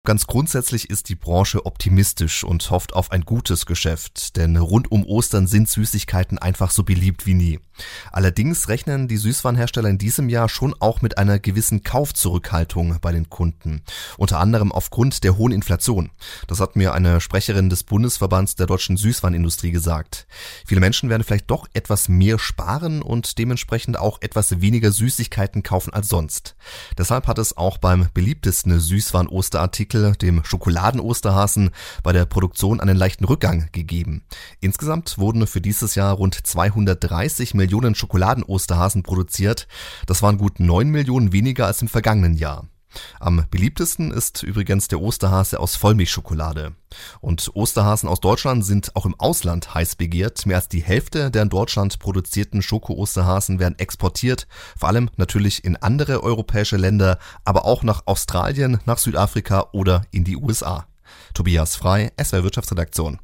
Ganz grundsätzlich ist die Branche optimistisch und hofft auf ein gutes Geschäft, denn rund um Ostern sind Süßigkeiten einfach so beliebt wie nie. Allerdings rechnen die Süßwarenhersteller in diesem Jahr schon auch mit einer gewissen Kaufzurückhaltung bei den Kunden, unter anderem aufgrund der hohen Inflation. Das hat mir eine Sprecherin des Bundesverbands der deutschen Süßwarenindustrie gesagt. Viele Menschen werden vielleicht doch etwas mehr sparen und dementsprechend auch etwas weniger Süßigkeiten kaufen als sonst. Deshalb hat es auch beim beliebtesten Süßwaren-Osterartikel, dem Schokoladen-Osterhasen, bei der Produktion einen leichten Rückgang gegeben. Insgesamt wurden für dieses Jahr rund 230 Millionen Schokoladen-Osterhasen produziert. Das waren gut 9 Millionen weniger als im vergangenen Jahr. Am beliebtesten ist übrigens der Osterhase aus Vollmilchschokolade. Und Osterhasen aus Deutschland sind auch im Ausland heiß begehrt. Mehr als die Hälfte der in Deutschland produzierten Schoko-Osterhasen werden exportiert, vor allem natürlich in andere europäische Länder, aber auch nach Australien, nach Südafrika oder in die USA. Tobias Frei, SWR Wirtschaftsredaktion.